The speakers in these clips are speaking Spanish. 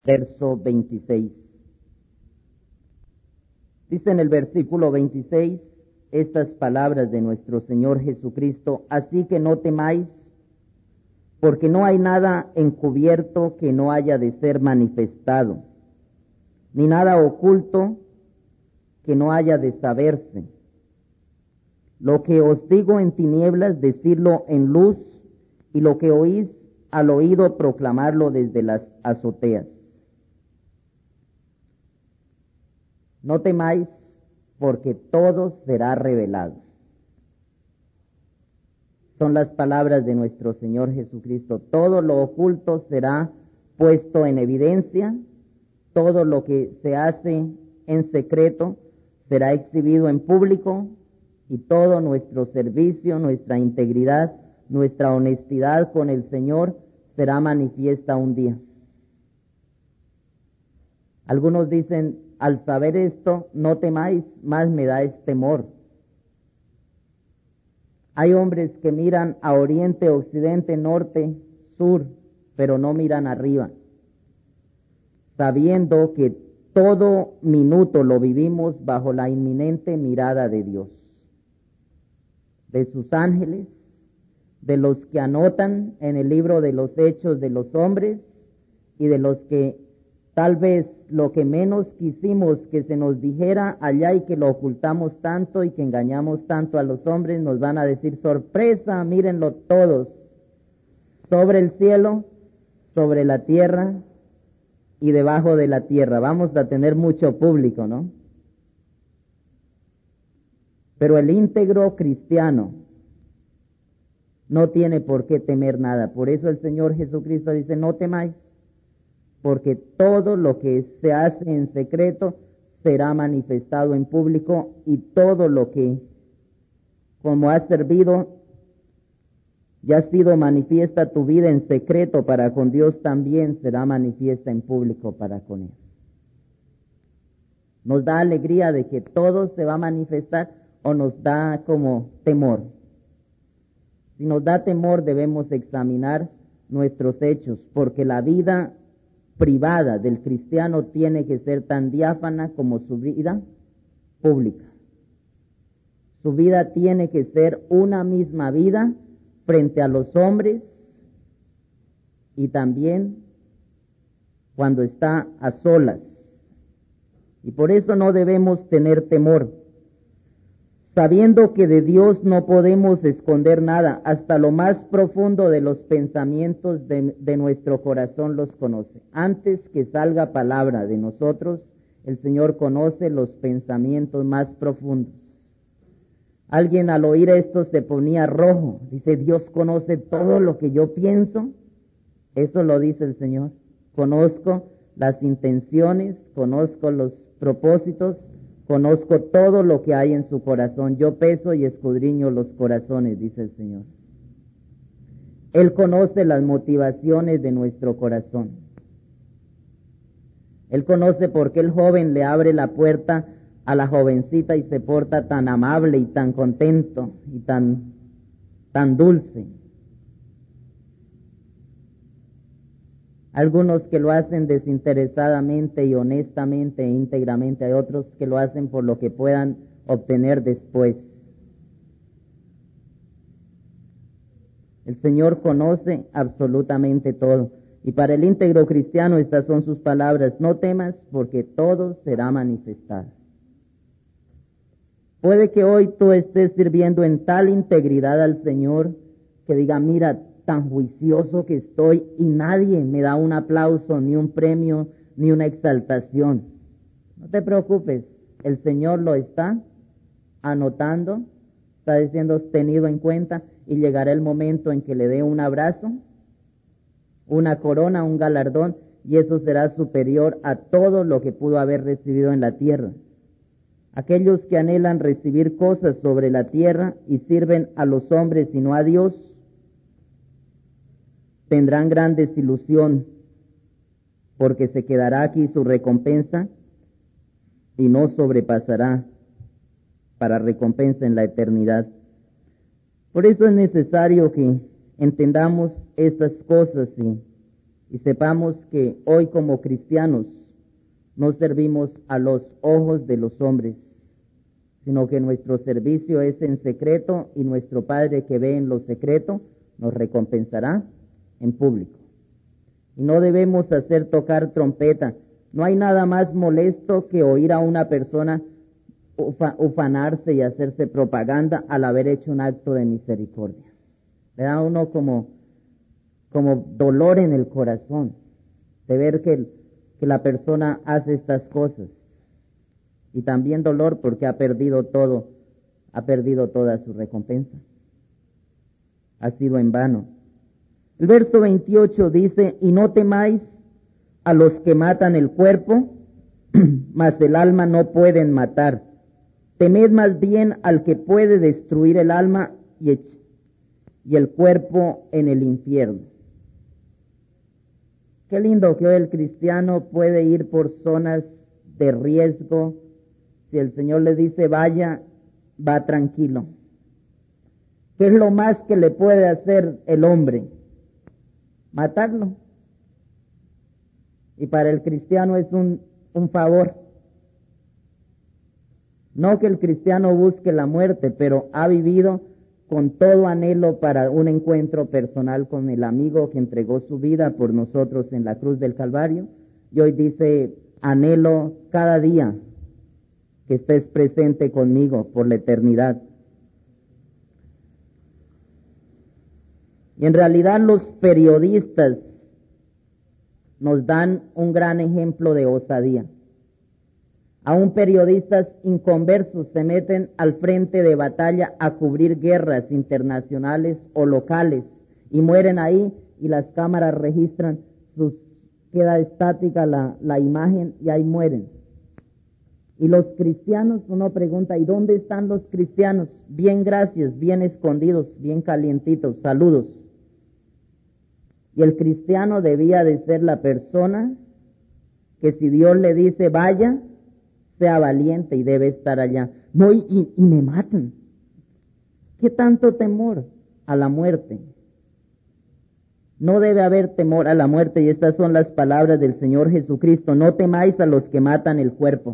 verso 26. Dice en el versículo 26 estas palabras de nuestro Señor Jesucristo: así que no temáis, porque no hay nada encubierto que no haya de ser manifestado, ni nada oculto que no haya de saberse. Lo que os digo en tinieblas, decidlo en luz, y lo que oís al oído, proclamarlo desde las azoteas. No temáis, porque todo será revelado. Son las palabras de nuestro Señor Jesucristo. Todo lo oculto será puesto en evidencia, todo lo que se hace en secreto será exhibido en público, y todo nuestro servicio, nuestra integridad, nuestra honestidad con el Señor será manifiesta un día. Algunos dicen: al saber esto, no temáis, más me da temor. Hay hombres que miran a oriente, occidente, norte, sur, pero no miran arriba, sabiendo que todo minuto lo vivimos bajo la inminente mirada de Dios, de sus ángeles, de los que anotan en el libro de los hechos de los hombres, y de los que tal vez lo que menos quisimos que se nos dijera allá, y que lo ocultamos tanto y que engañamos tanto a los hombres, nos van a decir: sorpresa, mírenlo todos, sobre el cielo, sobre la tierra y debajo de la tierra. Vamos a tener mucho público, ¿no? Pero el íntegro cristiano no tiene por qué temer nada. Por eso el Señor Jesucristo dice: no temáis, porque todo lo que se hace en secreto será manifestado en público, y todo lo que, como has servido, ya ha sido manifiesta tu vida en secreto para con Dios, también será manifiesta en público para con Él. ¿Nos da alegría de que todo se va a manifestar, o nos da como temor? Si nos da temor, debemos examinar nuestros hechos, porque la vida privada del cristiano tiene que ser tan diáfana como su vida pública. Su vida tiene que ser una misma vida frente a los hombres, y también cuando está a solas. Y por eso no debemos tener temor, sabiendo que de Dios no podemos esconder nada. Hasta lo más profundo de los pensamientos de nuestro corazón los conoce. Antes que salga palabra de nosotros, el Señor conoce los pensamientos más profundos. Alguien al oír esto se ponía rojo. Dice: Dios conoce todo lo que yo pienso. Eso lo dice el Señor. Conozco las intenciones, conozco los propósitos, conozco todo lo que hay en su corazón. Yo peso y escudriño los corazones, dice el Señor. Él conoce las motivaciones de nuestro corazón. Él conoce por qué el joven le abre la puerta a la jovencita y se porta tan amable y tan contento y tan dulce. Algunos que lo hacen desinteresadamente y honestamente e íntegramente. Hay otros que lo hacen por lo que puedan obtener después. El Señor conoce absolutamente todo. Y para el íntegro cristiano estas son sus palabras: no temas, porque todo será manifestado. Puede que hoy tú estés sirviendo en tal integridad al Señor que diga: mira, tan juicioso que estoy, y nadie me da un aplauso, ni un premio, ni una exaltación. No te preocupes, el Señor lo está anotando, está siendo tenido en cuenta, y llegará el momento en que le dé un abrazo, una corona, un galardón, y eso será superior a todo lo que pudo haber recibido en la tierra. Aquellos que anhelan recibir cosas sobre la tierra y sirven a los hombres y no a Dios, tendrán gran desilusión, porque se quedará aquí su recompensa y no sobrepasará para recompensa en la eternidad. Por eso es necesario que entendamos estas cosas y sepamos que hoy como cristianos no servimos a los ojos de los hombres, sino que nuestro servicio es en secreto y nuestro Padre que ve en lo secreto nos recompensará en público. Y no debemos hacer tocar trompeta. No hay nada más molesto que oír a una persona ufanarse y hacerse propaganda al haber hecho un acto de misericordia. Le da a uno como dolor en el corazón de ver que la persona hace estas cosas. Y también dolor porque ha perdido todo, ha perdido toda su recompensa. Ha sido en vano. El verso 28 dice, y no temáis a los que matan el cuerpo, mas el alma no pueden matar. Temed más bien al que puede destruir el alma y el cuerpo en el infierno. Qué lindo que hoy el cristiano puede ir por zonas de riesgo. Si el Señor le dice vaya, va tranquilo. ¿Qué es lo más que le puede hacer el hombre? Matarlo. Y para el cristiano es un favor. No que el cristiano busque la muerte, pero ha vivido con todo anhelo para un encuentro personal con el amigo que entregó su vida por nosotros en la cruz del Calvario. Y hoy dice, anhelo cada día que estés presente conmigo por la eternidad. Y en realidad los periodistas nos dan un gran ejemplo de osadía. Aún periodistas inconversos se meten al frente de batalla a cubrir guerras internacionales o locales y mueren ahí y las cámaras registran, queda estática la imagen y ahí mueren. Y los cristianos, uno pregunta, ¿y dónde están los cristianos? Bien, gracias, bien escondidos, bien calientitos, saludos. Y el cristiano debía de ser la persona que si Dios le dice vaya, sea valiente y debe estar allá. No, y me matan. ¿Qué tanto temor a la muerte? No debe haber temor a la muerte, y estas son las palabras del Señor Jesucristo. No temáis a los que matan el cuerpo.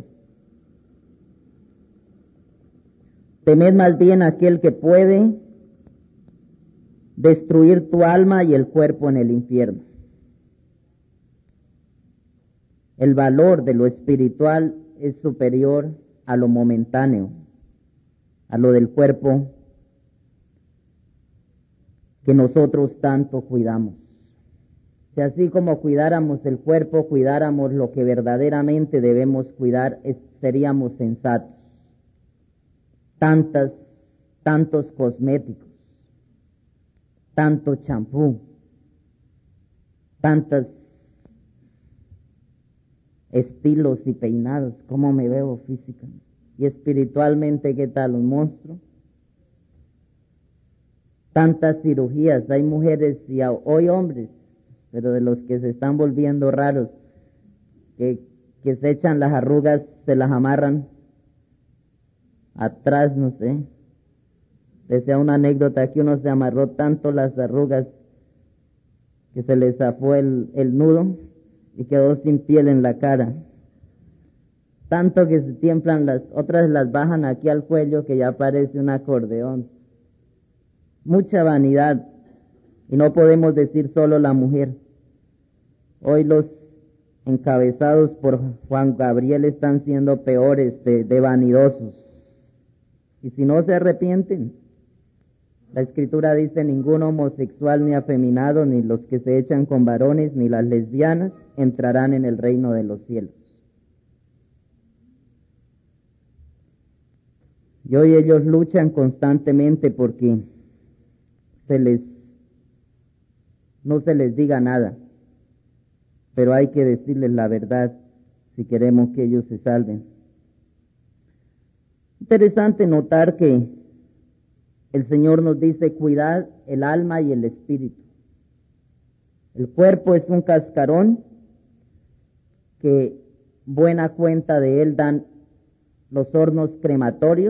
Temed más bien a aquel que puede destruir tu alma y el cuerpo en el infierno. El valor de lo espiritual es superior a lo momentáneo, a lo del cuerpo que nosotros tanto cuidamos. Si así como cuidáramos el cuerpo, cuidáramos lo que verdaderamente debemos cuidar, seríamos sensatos. Tantos cosméticos, tanto champú, tantos estilos y peinados, cómo me veo físicamente y espiritualmente, qué tal, un monstruo. Tantas cirugías, hay mujeres y hoy hombres, pero de los que se están volviendo raros, que se echan las arrugas, se las amarran atrás, no sé. Decía una anécdota que uno se amarró tanto las arrugas que se le zafó el nudo y quedó sin piel en la cara. Tanto que se tiemblan otras las bajan aquí al cuello que ya parece un acordeón. Mucha vanidad. Y no podemos decir solo la mujer. Hoy los encabezados por Juan Gabriel están siendo peores de vanidosos. Y si no se arrepienten, la Escritura dice, ningún homosexual ni afeminado, ni los que se echan con varones, ni las lesbianas, entrarán en el reino de los cielos. Y hoy ellos luchan constantemente porque no se les diga nada, pero hay que decirles la verdad si queremos que ellos se salven. Interesante notar que el Señor nos dice, cuidad el alma y el espíritu. El cuerpo es un cascarón que buena cuenta de él dan los hornos crematorios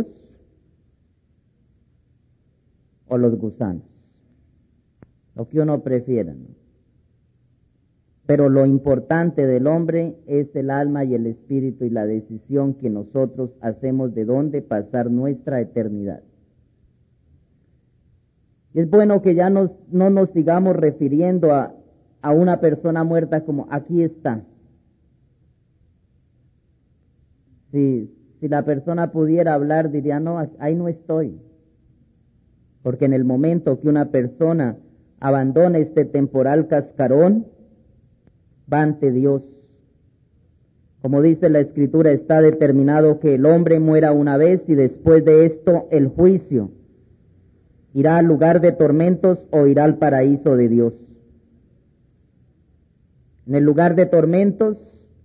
o los gusanos, lo que uno prefiera, ¿no? Pero lo importante del hombre es el alma y el espíritu y la decisión que nosotros hacemos de dónde pasar nuestra eternidad. Es bueno que ya no nos sigamos refiriendo a una persona muerta como aquí está. Si la persona pudiera hablar, diría, no, ahí no estoy. Porque en el momento que una persona abandona este temporal cascarón, va ante Dios. Como dice la Escritura, está determinado que el hombre muera una vez y después de esto el juicio. ¿Irá al lugar de tormentos o irá al paraíso de Dios? En el lugar de tormentos,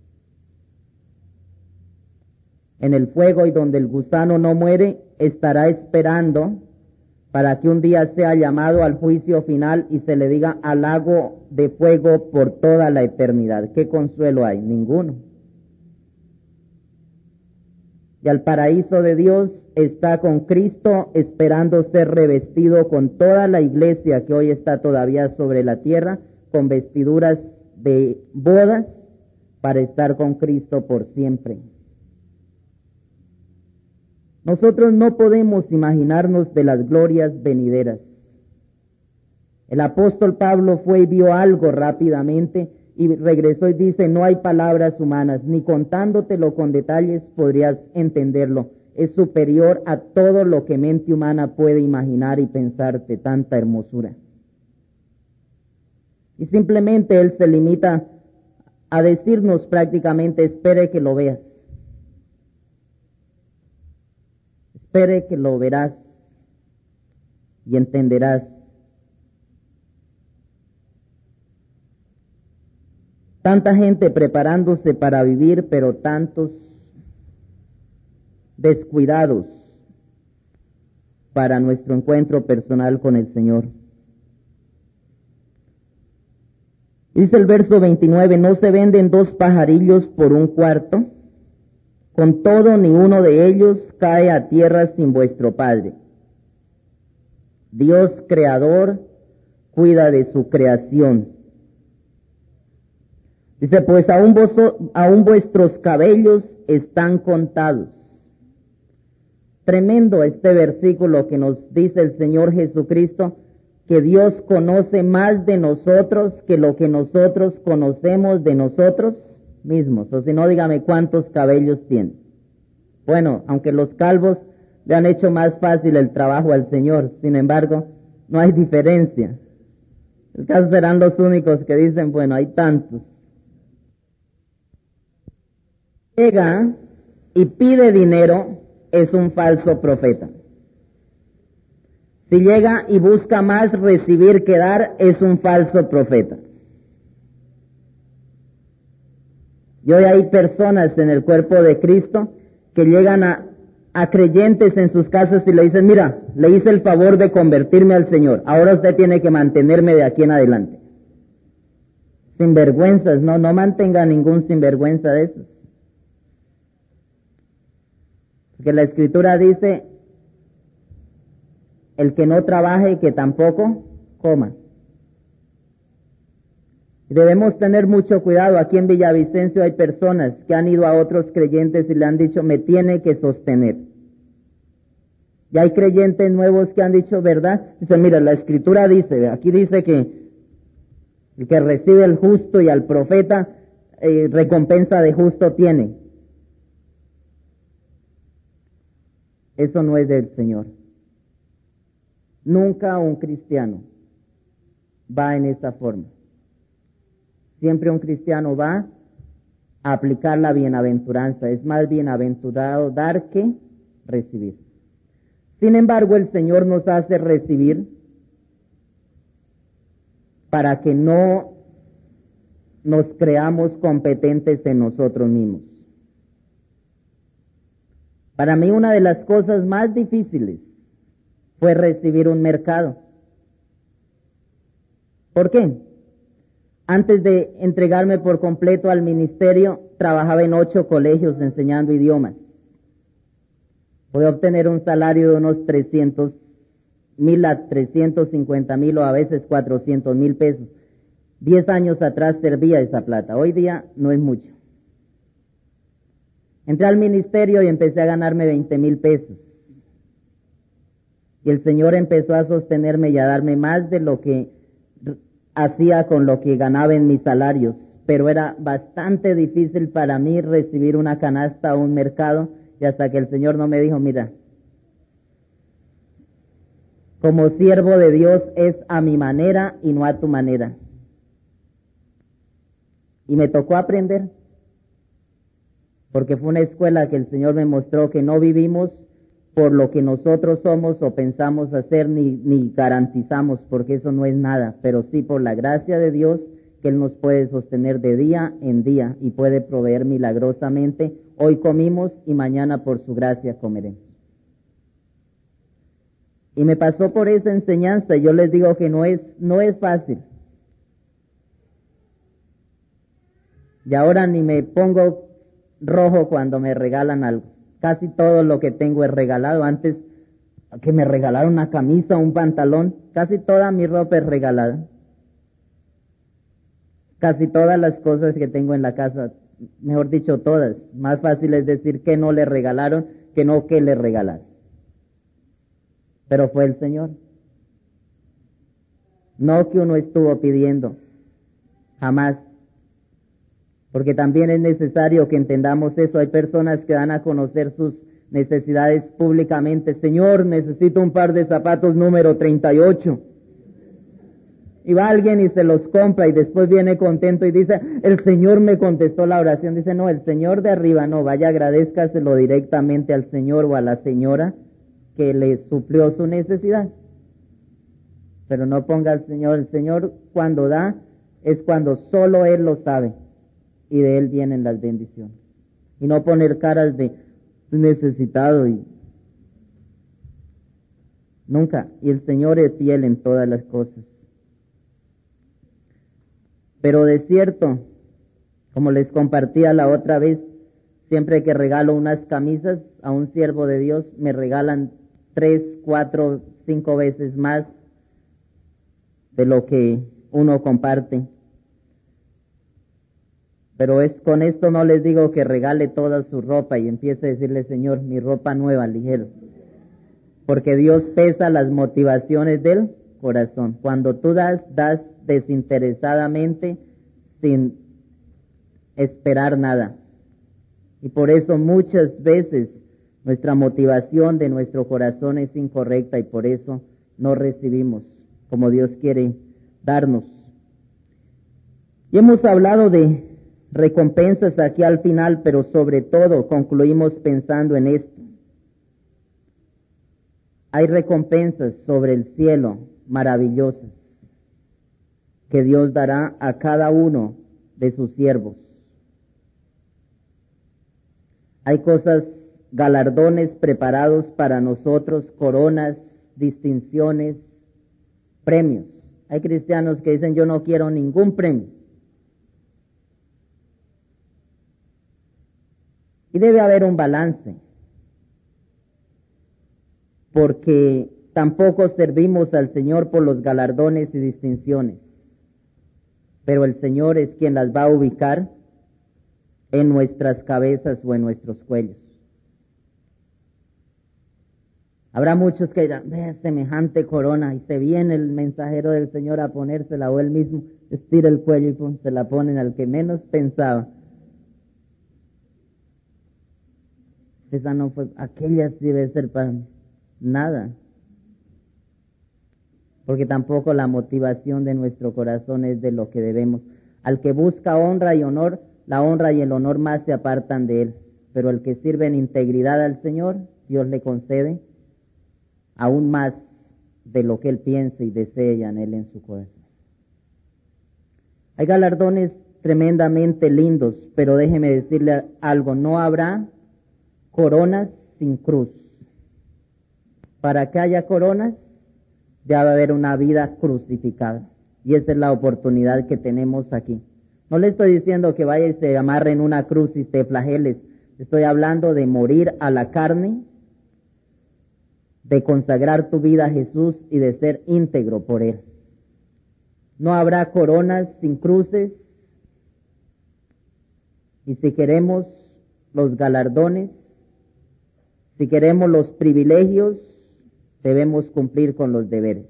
en el fuego y donde el gusano no muere, estará esperando para que un día sea llamado al juicio final y se le diga al lago de fuego por toda la eternidad. ¿Qué consuelo hay? Ninguno. Y al paraíso de Dios está con Cristo esperando ser revestido con toda la iglesia que hoy está todavía sobre la tierra, con vestiduras de bodas, para estar con Cristo por siempre. Nosotros no podemos imaginarnos de las glorias venideras. El apóstol Pablo fue y vio algo rápidamente y regresó y dice, no hay palabras humanas, ni contándotelo con detalles podrías entenderlo. Es superior a todo lo que mente humana puede imaginar y pensar de tanta hermosura. Y simplemente él se limita a decirnos prácticamente, espere que lo veas. Espere que lo verás y entenderás. Tanta gente preparándose para vivir, pero tantos descuidados para nuestro encuentro personal con el Señor. Dice el verso 29, ¿no se venden 2 pajarillos por 1 cuarto? Con todo, ni uno de ellos cae a tierra sin vuestro Padre. Dios creador cuida de su creación. Dice, pues aún vuestros cabellos están contados. Tremendo este versículo que nos dice el Señor Jesucristo, que Dios conoce más de nosotros que lo que nosotros conocemos de nosotros mismos. O si no, dígame cuántos cabellos tiene. Bueno, aunque los calvos le han hecho más fácil el trabajo al Señor, sin embargo, no hay diferencia. El caso serán los únicos que dicen, bueno, hay tantos. Llega y pide dinero, es un falso profeta. Si llega y busca más recibir que dar, es un falso profeta. Y hoy hay personas en el cuerpo de Cristo que llegan a creyentes en sus casas y le dicen, mira, le hice el favor de convertirme al Señor, ahora usted tiene que mantenerme de aquí en adelante. Sinvergüenzas, no mantenga ningún sinvergüenza de esos. Porque la Escritura dice, el que no trabaje, que tampoco coma. Debemos tener mucho cuidado. Aquí en Villavicencio hay personas que han ido a otros creyentes y le han dicho, me tiene que sostener. Y hay creyentes nuevos que han dicho, ¿verdad? Dice, mira, la Escritura dice, aquí dice que el que recibe el justo y al profeta, recompensa de justo tiene. Eso no es del Señor. Nunca un cristiano va en esa forma. Siempre un cristiano va a aplicar la bienaventuranza. Es más bienaventurado dar que recibir. Sin embargo, el Señor nos hace recibir para que no nos creamos competentes en nosotros mismos. Para mí una de las cosas más difíciles fue recibir un mercado. ¿Por qué? Antes de entregarme por completo al ministerio, trabajaba en 8 colegios enseñando idiomas. Pude obtener un salario de unos 300,000 a 350,000 o a veces 400,000 pesos. 10 años atrás servía esa plata, hoy día no es mucho. Entré al ministerio y empecé a ganarme 20,000 pesos. Y el Señor empezó a sostenerme y a darme más de lo que hacía con lo que ganaba en mis salarios. Pero era bastante difícil para mí recibir una canasta o un mercado, y hasta que el Señor no me dijo, mira, como siervo de Dios es a mi manera y no a tu manera. Y me tocó aprender, porque fue una escuela que el Señor me mostró que no vivimos por lo que nosotros somos o pensamos hacer, ni garantizamos, porque eso no es nada, pero sí por la gracia de Dios, que Él nos puede sostener de día en día y puede proveer milagrosamente. Hoy comimos y mañana por su gracia comeremos. Y me pasó por esa enseñanza, y yo les digo que no es fácil. Y ahora ni me pongo rojo cuando me regalan algo. Casi todo lo que tengo es regalado. Antes que me regalaron una camisa, un pantalón, casi toda mi ropa es regalada. Casi todas las cosas que tengo en la casa, mejor dicho todas, más fácil es decir que no le regalaron que no que le regalaron. Pero fue el Señor. No que uno estuvo pidiendo, jamás. Porque también es necesario que entendamos eso. Hay personas que dan a conocer sus necesidades públicamente. Señor, necesito un par de zapatos número 38. Y va alguien y se los compra y después viene contento y dice, el Señor me contestó la oración. Dice, no, el Señor de arriba no, vaya agradézcaselo directamente al Señor o a la señora que le suplió su necesidad. Pero no ponga al Señor. El Señor cuando da es cuando solo Él lo sabe y de Él vienen las bendiciones. Y no poner caras de necesitado y nunca. Y el Señor es fiel en todas las cosas. Pero de cierto, como les compartía la otra vez, siempre que regalo unas camisas a un siervo de Dios, me regalan 3, 4, 5 veces más de lo que uno comparte. Pero con esto no les digo que regale toda su ropa y empiece a decirle, Señor, mi ropa nueva, ligero. Porque Dios pesa las motivaciones del corazón. Cuando tú das desinteresadamente, sin esperar nada. Y por eso muchas veces nuestra motivación de nuestro corazón es incorrecta y por eso no recibimos como Dios quiere darnos. Y hemos hablado de recompensas aquí al final, pero sobre todo concluimos pensando en esto. Hay recompensas sobre el cielo maravillosas que Dios dará a cada uno de sus siervos. Hay cosas, galardones preparados para nosotros, coronas, distinciones, premios. Hay cristianos que dicen, yo no quiero ningún premio. Y debe haber un balance, porque tampoco servimos al Señor por los galardones y distinciones, pero el Señor es quien las va a ubicar en nuestras cabezas o en nuestros cuellos. Habrá muchos que dirán, ve semejante corona, y se viene el mensajero del Señor a ponérsela, o él mismo estira el cuello y se la ponen al que menos pensaba. Esa no fue, aquella sí debe ser para mí. Nada. Porque tampoco la motivación de nuestro corazón es de lo que debemos. Al que busca honra y honor, la honra y el honor más se apartan de él. Pero el que sirve en integridad al Señor, Dios le concede aún más de lo que él piensa y desea en él en su corazón. Hay galardones tremendamente lindos, pero déjeme decirle algo, no habrá coronas sin cruz. Para que haya coronas, ya va a haber una vida crucificada. Y esa es la oportunidad que tenemos aquí. No le estoy diciendo que vaya y se amarre en una cruz y te flageles. Estoy hablando de morir a la carne, de consagrar tu vida a Jesús y de ser íntegro por Él. No habrá coronas sin cruces. Y si queremos los galardones, si queremos los privilegios, debemos cumplir con los deberes.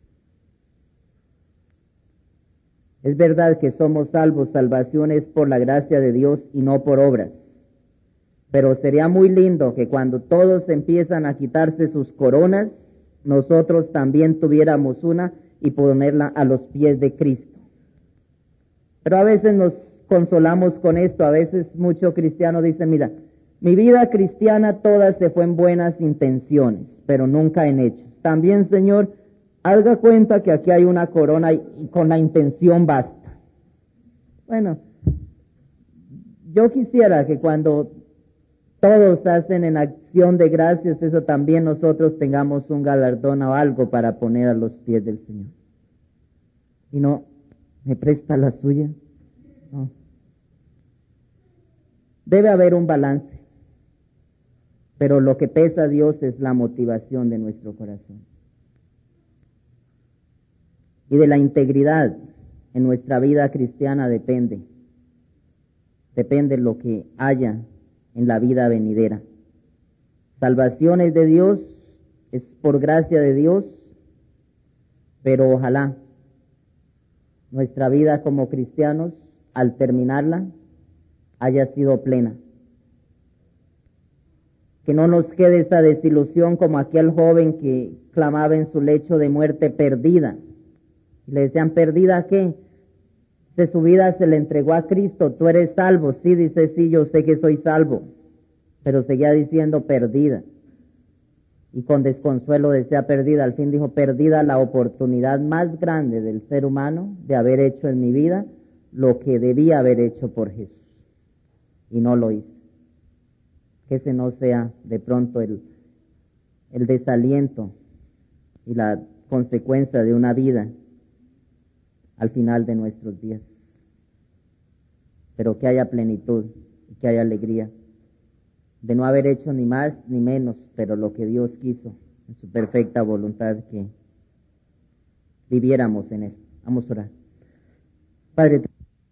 Es verdad que somos salvos, salvación es por la gracia de Dios y no por obras. Pero sería muy lindo que cuando todos empiezan a quitarse sus coronas, nosotros también tuviéramos una y ponerla a los pies de Cristo. Pero a veces nos consolamos con esto, a veces muchos cristianos dicen, mira, mi vida cristiana toda se fue en buenas intenciones, pero nunca en hechos. También, Señor, haga cuenta que aquí hay una corona y con la intención basta. Bueno, yo quisiera que cuando todos hacen en acción de gracias, eso también nosotros tengamos un galardón o algo para poner a los pies del Señor. Y no, ¿me presta la suya? No. Debe haber un balance, pero lo que pesa a Dios es la motivación de nuestro corazón. Y de la integridad en nuestra vida cristiana depende lo que haya en la vida venidera. Salvación es de Dios, es por gracia de Dios, pero ojalá nuestra vida como cristianos, al terminarla, haya sido plena. Que no nos quede esa desilusión como aquel joven que clamaba en su lecho de muerte perdida. Y le decían, ¿perdida qué? De su vida se le entregó a Cristo, tú eres salvo. Sí, dice, sí, yo sé que soy salvo. Pero seguía diciendo perdida. Y con desconsuelo decía perdida. Al fin dijo, perdida la oportunidad más grande del ser humano de haber hecho en mi vida lo que debía haber hecho por Jesús. Y no lo hice. Que ese no sea de pronto el desaliento y la consecuencia de una vida al final de nuestros días. Pero que haya plenitud y que haya alegría de no haber hecho ni más ni menos, pero lo que Dios quiso en su perfecta voluntad, que viviéramos en Él. Vamos a orar. Padre,